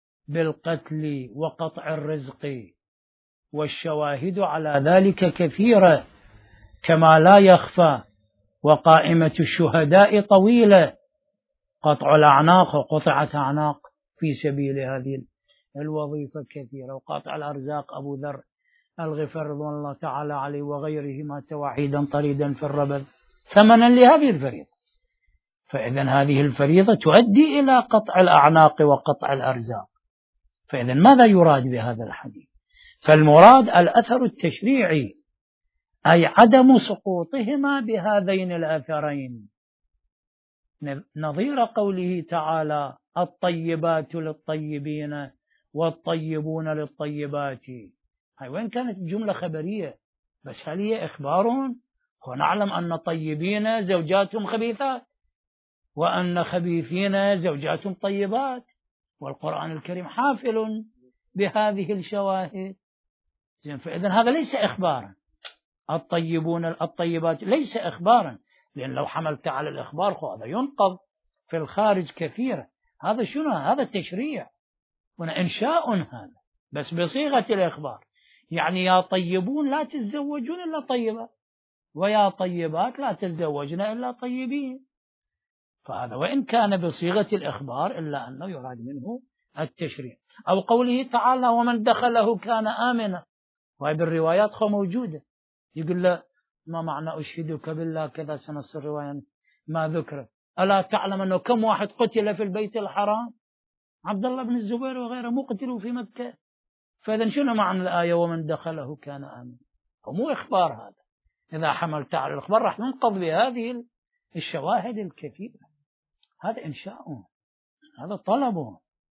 بالقتل وقطع الرزق، والشواهد على ذلك كثيرة كما لا يخفى، وقائمة الشهداء طويلة، قطع الأعناق وقطعت أعناق في سبيل هذه الوظيفة كثيرة، وقاطع الأرزاق أبو ذر الغفار رضوان الله تعالى عليه وغيره مات وحيدا طريدا في الربذ ثمنا لهذه الفريضة. فإذن هذه الفريضة تؤدي إلى قطع الأعناق وقطع الأرزاق. فإذن ماذا يراد بهذا الحديث؟ فالمراد الأثر التشريعي، أي عدم سقوطهما بهذين الأثرين، نظير قوله تعالى الطيبات للطيبين والطيبون للطيبات. هاي وين كانت الجملة خبرية، بس هل هي إخبار؟ ونعلم أن طيبين زوجاتهم خبيثات، وأن خبيثين زوجاتهم طيبات، والقرآن الكريم حافل بهذه الشواهد. فإذن هذا ليس إخبارا، الطيبون الطيبات ليس إخبارا، لأن لو حملت على الإخبار هذا ينقض في الخارج كثيرا. هذا شنو؟ هذا تشريع، هنا إنشاء، هذا بس بصيغة الإخبار. يعني يا طيبون لا تتزوجون إلا طيبات، ويا طيبات لا تتزوجن إلا طيبين. فهذا وإن كان بصيغة الإخبار إلا أنه يراد منه التشريع. أو قوله تعالى ومن دخله كان آمنا، وهي بالروايات خو موجودة، يقول له ما معنى أشهدك بالله كذا سنص الرواية ما ذكر، ألا تعلم أنه كم واحد قتل في البيت الحرام؟ عبد الله بن الزبير وغيره مو قتلوا في مكة. فإذا شنو معنى الآية ومن دخله كان آمنا؟ ومو إخبار هذا، إذا حملت على الإخبار راح ننقض بهذه الشواهد الكثيرة. هذا إنشاء، هذا طلب.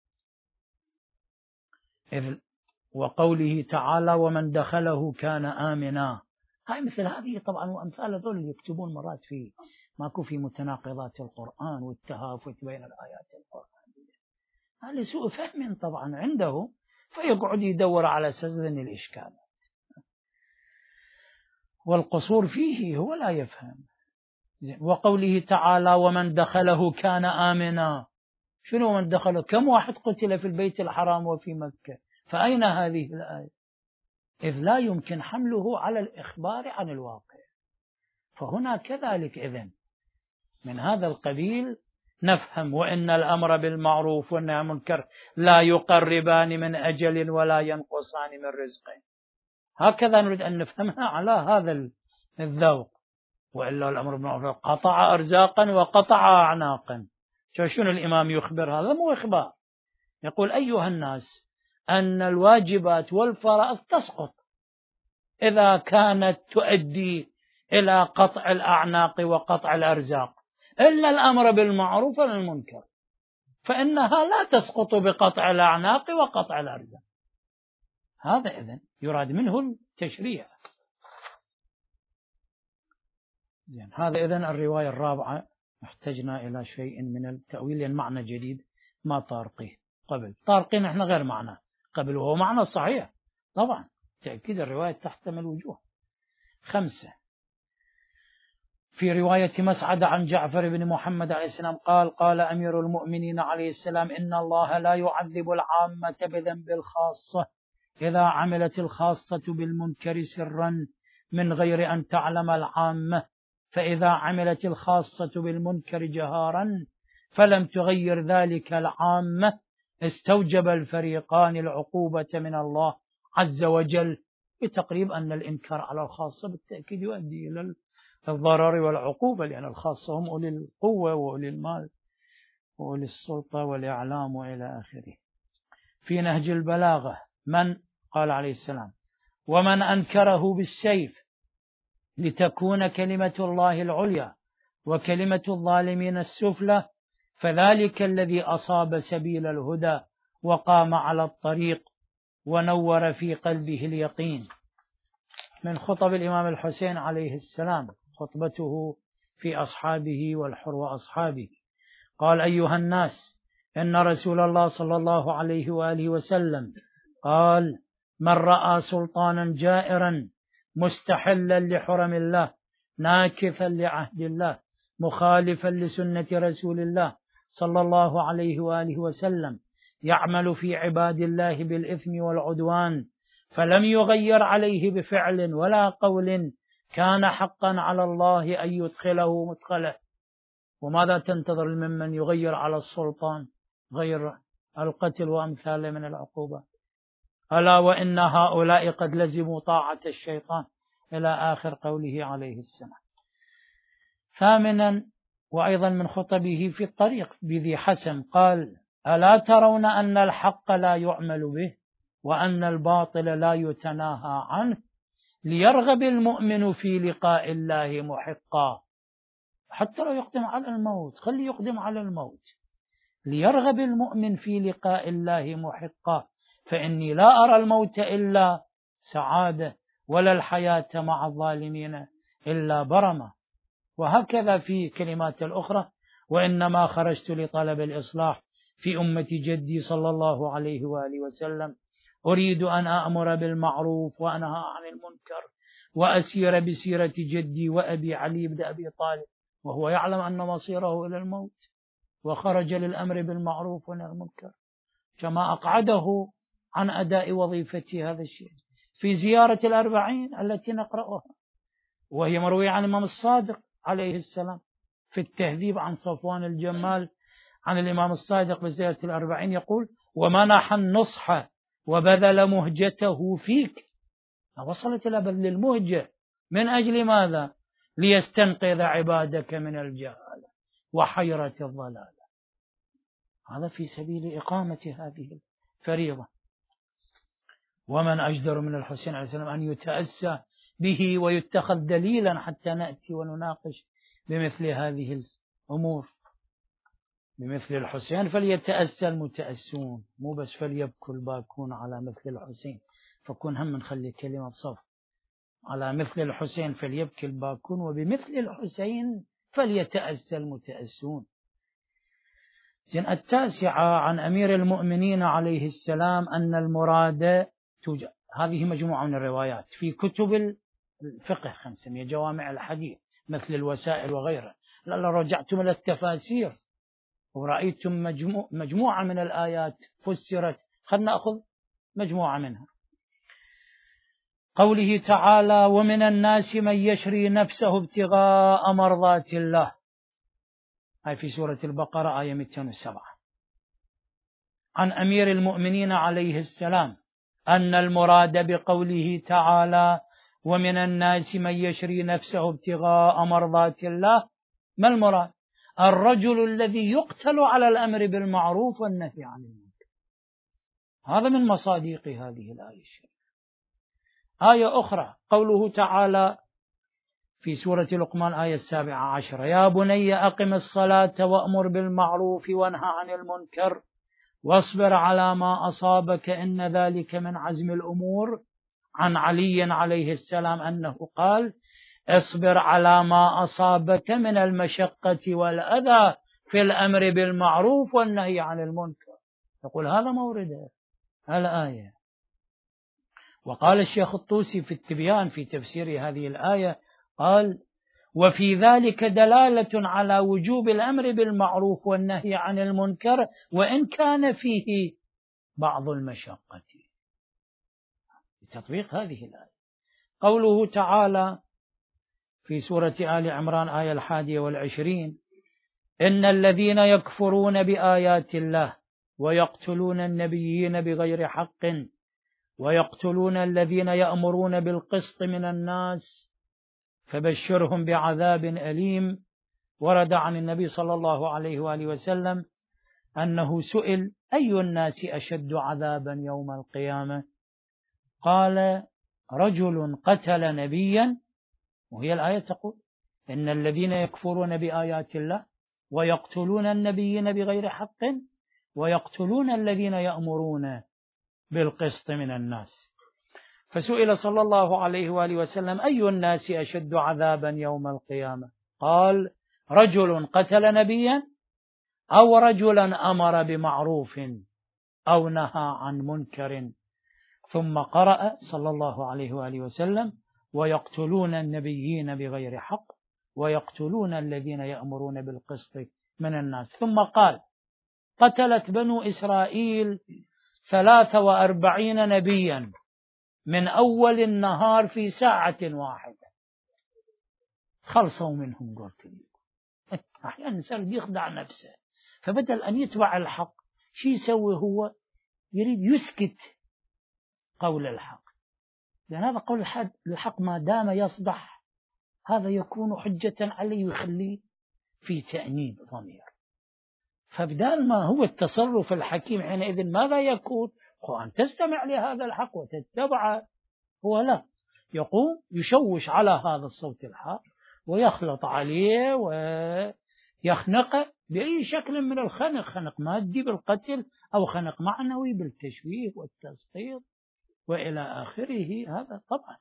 إذ وقوله تعالى ومن دخله كان آمنا، هاي مثل هذه طبعا وأمثال هذول اللي يكتبون مرات في ماكو في متناقضات القرآن والتهافت بين الآيات القرآنية، هذا سوء فهم طبعا عنده، فيقعد يدور على سزن الإشكال، والقصور فيه هو لا يفهم. وقوله تعالى ومن دخله كان آمنا، شنو من دخله؟ كم واحد قتل في البيت الحرام وفي مكة؟ فأين هذه الآية؟ إذ لا يمكن حمله على الإخبار عن الواقع. فهنا كذلك إذن من هذا القبيل نفهم وإن الأمر بالمعروف والنهي عن المنكر لا يقربان من أجل ولا ينقصان من رزق. هكذا نريد أن نفهمها على هذا الذوق، وإلا الأمر بالمعروف قطع أرزاقا وقطع أعناقا. شنو الإمام يخبر؟ هذا مو إخبار، يقول أيها الناس أن الواجبات والفرائض تسقط إذا كانت تؤدي إلى قطع الأعناق وقطع الأرزاق، إلا الأمر بالمعروف والمنكر فإنها لا تسقط بقطع الأعناق وقطع الأرزاق. هذا إذن يراد منه التشريع. زين، هذا إذن الرواية الرابعة. احتجنا إلى شيء من التأويل لأن معنى جديد ما طارقه قبل، طارقين احنا غير معنى قبل وهو معنى صحيح طبعا، تأكيد الرواية تحتمل وجوه. خمسة، في رواية مسعد عن جعفر بن محمد عليه السلام قال قال أمير المؤمنين عليه السلام إن الله لا يعذب العامة بذنب الخاصة إذا عملت الخاصة بالمنكر سرا من غير أن تعلم العامة، فإذا عملت الخاصة بالمنكر جهارا فلم تغير ذلك العامة استوجب الفريقان العقوبة من الله عز وجل، بتقريب أن الإنكار على الخاصة بالتأكيد يؤدي إلى الضرر والعقوبة، لأن الخاصة هم أولي القوة وأولي المال وأولي السلطة والإعلام وإلى آخره. في نهج البلاغة من قال عليه السلام ومن أنكره بالسيف لتكون كلمة الله العليا وكلمة الظالمين السفلى فذلك الذي أصاب سبيل الهدى وقام على الطريق ونور في قلبه اليقين. من خطب الإمام الحسين عليه السلام خطبته في أصحابه والحر وأصحابه، قال أيها الناس إن رسول الله صلى الله عليه وآله وسلم قال من رأى سلطانا جائرا مستحلا لحرم الله ناكثا لعهد الله مخالفا لسنة رسول الله صلى الله عليه وآله وسلم يعمل في عباد الله بالإثم والعدوان فلم يغير عليه بفعل ولا قول كان حقا على الله أن يدخله مدخله. وماذا تنتظر ممن يغير على السلطان غير القتل وأمثاله من العقوبات؟ ألا وإن هؤلاء قد لزموا طاعة الشيطان إلى آخر قوله عليه السلام. ثامنا، وأيضا من خطبه في الطريق بذي حسن قال ألا ترون أن الحق لا يعمل به وأن الباطل لا يتناهى عنه ليرغب المؤمن في لقاء الله محقا. حتى لو يقدم على الموت خلي يقدم على الموت، ليرغب المؤمن في لقاء الله محقا، فإني لا أرى الموت إلا سعادة، ولا الحياة مع الظالمين إلا برمة. وهكذا في كلمات الأخرى: وإنما خرجت لطلب الإصلاح في أمة جدي صلى الله عليه وآله وسلم، أريد أن أأمر بالمعروف وأنهى عن المنكر وأسير بسيرة جدي وأبي علي بن أبي طالب، وهو يعلم أن مصيره إلى الموت، وخرج للأمر بالمعروف ونهى المنكر، كما أقعده عن أداء وظيفته هذا الشيء في زيارة الأربعين التي نقرأها، وهي مروية عن الإمام الصادق عليه السلام في التهذيب عن صفوان الجمال عن الإمام الصادق بزيارة الأربعين يقول: ومنح النصح وبذل مهجته فيك. وصلت إلى بذل المهجة من أجل ماذا؟ ليستنقذ عبادك من الجهالة وحيرة الضلالة. هذا في سبيل إقامة هذه الفريضة. ومن أجدر من الحسين عليه السلام أن يتأسى به ويتخذ دليلا حتى نأتي ونناقش بمثل هذه الأمور. بمثل الحسين فليتأسى المتأسون، مو بس فليبكوا الباكون على مثل الحسين، فكون هم نخلي كلمة صف على مثل الحسين فليبكي الباكون، وبمثل الحسين فليتأسى المتأسون. زين. التاسعة عن أمير المؤمنين عليه السلام أن المراد توجد. هذه مجموعة من الروايات في كتب الفقه خمسمية جوامع الحديث مثل الوسائل وغيرها. لو رجعتم إلى التفاسير ورأيتم مجموع مجموعة من الآيات فسرت، خلنا نأخذ مجموعة منها. قوله تعالى: ومن الناس من يشري نفسه ابتغاء مرضات الله، هاي في سورة البقرة آية مئتين وسبعة. عن أمير المؤمنين عليه السلام أن المراد بقوله تعالى: ومن الناس من يشري نفسه ابتغاء مرضات الله، ما المراد؟ الرجل الذي يقتل على الأمر بالمعروف والنهي عن المنكر. هذا من مصادق هذه الآية الشريفة. آية أخرى قوله تعالى في سورة لقمان آية السابعة عشرة: يا بني أقم الصلاة وأمر بالمعروف وانهى عن المنكر واصبر على ما أصابك إن ذلك من عزم الأمور. عن علي عليه السلام أنه قال: اصبر على ما أصابك من المشقة والأذى في الأمر بالمعروف والنهي عن المنكر. يقول هذا مورد الآية. وقال الشيخ الطوسي في التبيان في تفسير هذه الآية قال: وفي ذلك دلالة على وجوب الأمر بالمعروف والنهي عن المنكر وإن كان فيه بعض المشقة. بتطبيق هذه الآية. قوله تعالى في سورة آل عمران آية الحادية والعشرين: إن الذين يكفرون بآيات الله ويقتلون النبيين بغير حق ويقتلون الذين يأمرون بالقسط من الناس فبشرهم بعذاب أليم. ورد عن النبي صلى الله عليه وآله وسلم أنه سئل: أي الناس أشد عذابا يوم القيامة؟ قال: رجل قتل نبيا، وهي الآية تقول: إن الذين يكفرون بآيات الله ويقتلون النبيين بغير حق ويقتلون الذين يأمرون بالقسط من الناس. فسئل صلى الله عليه وآله وسلم: أي الناس أشد عذابا يوم القيامة؟ قال: رجل قتل نبيا أو رجلا أمر بمعروف أو نهى عن منكر. ثم قرأ صلى الله عليه وآله وسلم: ويقتلون النبيين بغير حق ويقتلون الذين يأمرون بالقسط من الناس. ثم قال: قتلت بنو إسرائيل ثلاثة وأربعين نبيا من أول النهار في ساعة واحدة، خلصوا منهم. قلت لي أحيانا الإنسان يخدع نفسه، فبدل أن يتبع الحق شي يسوي؟ هو يريد يسكت قول الحق، لأن هذا قول الحق ما دام يصدح هذا يكون حجة عليه ويخليه في تأنيب ضمير. فبدال ما هو التصرف الحكيم حينئذ ماذا يكون؟ هو أن تستمع لهذا الحق وتتبعه. هو لا، يقوم يشوش على هذا الصوت الحق ويخلط عليه ويخنقه بأي شكل من الخنق، خنق مادي بالقتل أو خنق معنوي بالتشويه والتسقيط وإلى آخره. هذا طبعا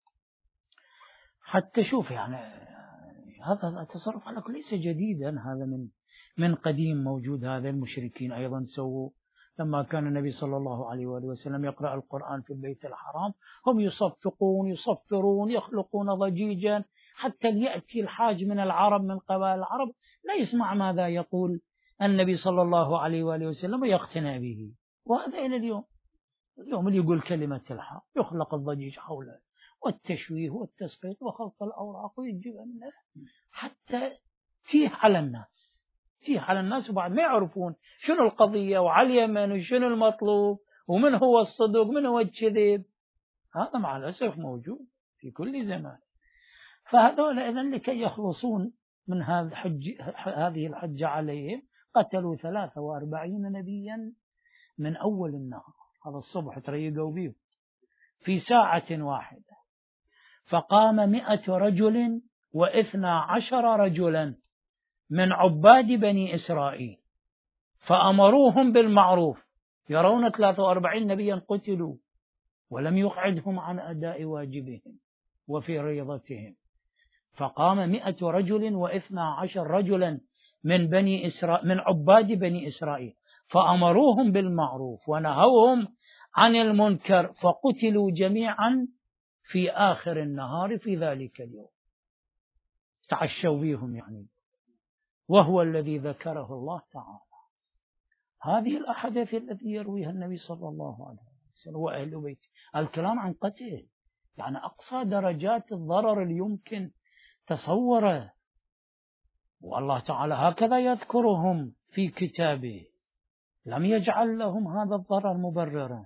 حتى شوف يعني هذا التصرف على كل ليس جديدا، هذا من من قديم موجود. هذا المشركين أيضا سووا لما كان النبي صلى الله عليه وآله وسلم يقرأ القرآن في البيت الحرام، هم يصفقون يصفرون يخلقون ضجيجا حتى يأتي الحاج من العرب من قبائل العرب لا يسمع ماذا يقول النبي صلى الله عليه وآله وسلم ويقتنع به. وهذا إلى اليوم، اليوم اللي يقول كلمة الحق يخلق الضجيج حوله والتشويه والتسقيط وخلط الأوراق ويجيب منه حتى تيه على الناس تيه على الناس وبعد ما يعرفون شنو القضية وعلى اليمن وشنو المطلوب ومن هو الصدق من هو الكذب. هذا مع الأسف موجود في كل زمان. فهذول إذن لكي يخلصون من هذه الحجة عليهم قتلوا ثلاثة وأربعين نبيا من أول النهار، هذا الصبح تريقوا به في ساعة واحدة. فقام مئة رجل واثنى عشر رجلا من عباد بني إسرائيل فأمروهم بالمعروف، يرون ثلاثة وأربعين نبيا قتلوا ولم يقعدهم عن أداء واجبهم وفي ريضتهم. فقام مئة رجل واثنى عشر رجلا من بني إسرائيل من عباد بني إسرائيل فأمروهم بالمعروف ونهوهم عن المنكر فقتلوا جميعا في آخر النهار في ذلك اليوم. تعشوا بهم يعني، وهو الذي ذكره الله تعالى. هذه الأحاديث التي يرويها النبي صلى الله عليه وسلم وأهل بيته الكلام عن قتل، يعني أقصى درجات الضرر اللي يمكن تصوره، والله تعالى هكذا يذكرهم في كتابه، لم يجعل لهم هذا الضرر مبررا.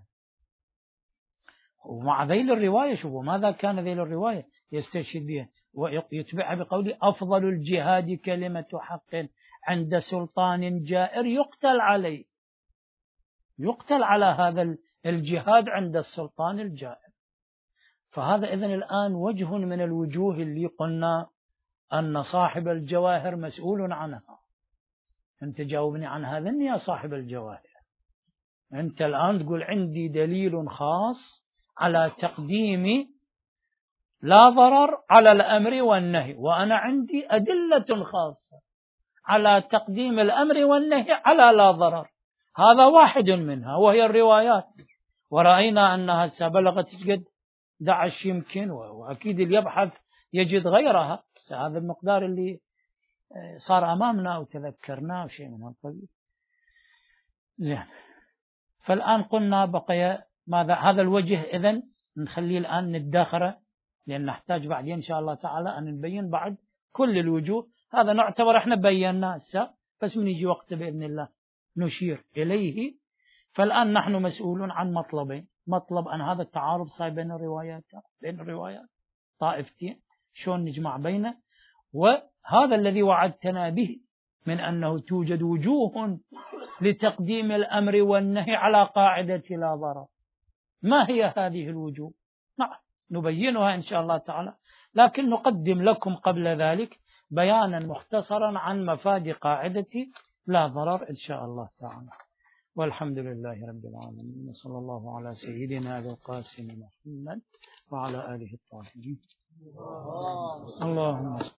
ومع ذيل الرواية شوفوا ماذا كان ذيل الرواية يستشهد بها ويتبعها بقوله أفضل الجهاد كلمة حق عند سلطان جائر يقتل عليه، يقتل على هذا الجهاد عند السلطان الجائر. فهذا إذن الآن وجه من الوجوه اللي قلنا أن صاحب الجواهر مسؤول عنها. أنت جاوبني عن هذا يا صاحب الجواهر. أنت الآن تقول عندي دليل خاص على تقديم لا ضرر على الأمر والنهي، وأنا عندي أدلة خاصة على تقديم الأمر والنهي على لا ضرر. هذا واحد منها وهي الروايات، ورأينا أنها سبلغت قد دعش يمكن، وأكيد اللي يبحث يجد غيرها. هذا المقدار اللي صار أمامنا وتذكرناه شيء من هالقبيل. زين، فالآن قلنا بقي ماذا هذا الوجه، إذن نخليه الآن نتداخره لأن نحتاج بعدين إن شاء الله تعالى أن نبين بعد كل الوجوه. هذا نعتبر احنا بيناه هسه، بس من يجي وقت بإذن الله نشير إليه. فالآن نحن مسؤولون عن مطلبين، مطلب أن هذا التعارض صار بين الروايات بين الروايات طائفتين شلون نجمع بينه، وهذا الذي وعدتنا به من أنه توجد وجوه لتقديم الأمر والنهي على قاعدة لا ضرر. ما هي هذه الوجوه؟ نعم نبينها إن شاء الله تعالى، لكن نقدم لكم قبل ذلك بيانا مختصرا عن مفاد قاعدة لا ضرر إن شاء الله تعالى. والحمد لله رب العالمين، صلى الله على سيدنا أبي القاسم محمد وعلى آله الطاهرين. اللهم